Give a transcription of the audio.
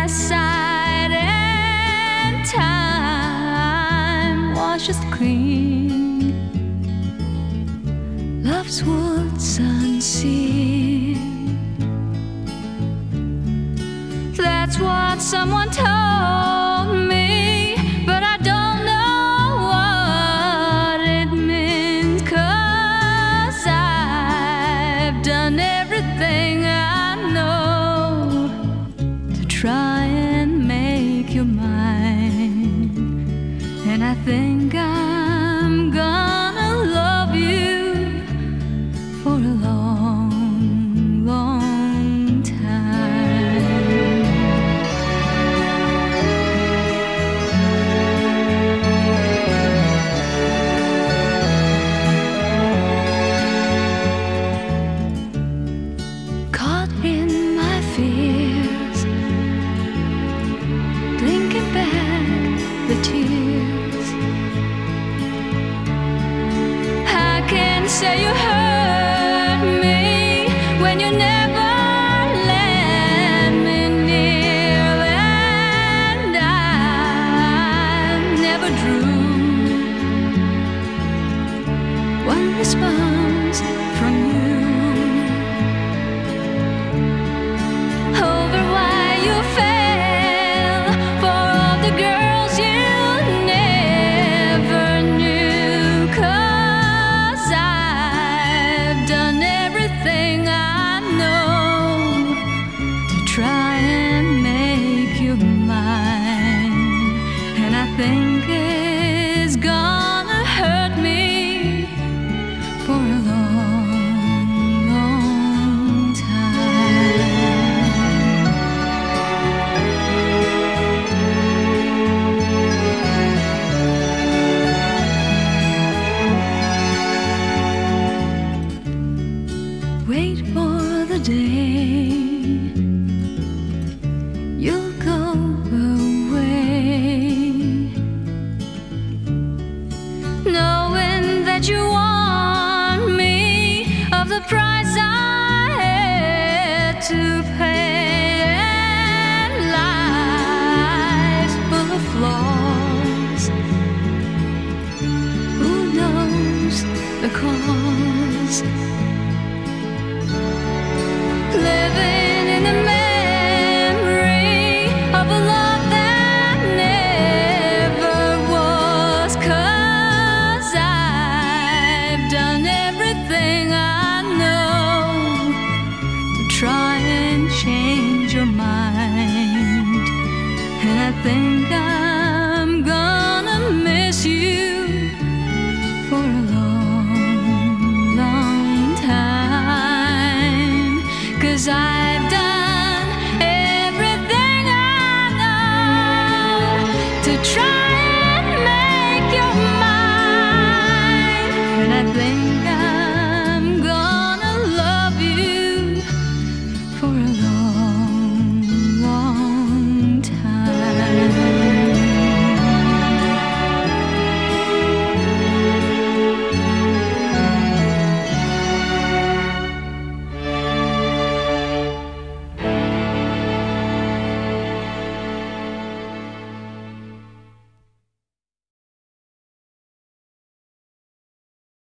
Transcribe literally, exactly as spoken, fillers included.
my side, and time washes clean love's woods unseen. That's what someone told me, but I don't know what it means, 'cause I've done everything I know to try and make you mine. And I think I'm gonna love you for a long, long time. Caught in my fears, blinking back the tears. I can say you hurt me when you never let me near, and I never drew one response from you over why you fell for all the girls you never knew, 'cause I've done everything I know to try and make you mine. And I think it's gonna hurt me for a long, long time. Wait for the day you'll go away, knowing that you warned me of the price I had to pay. And life's full of flaws, who knows the cause? Living in the memory of a love that never was, 'cause I've done everything I know to try and change your mind. And I think I'm gonna miss you for a long, long time, 'cause I've done everything I know to try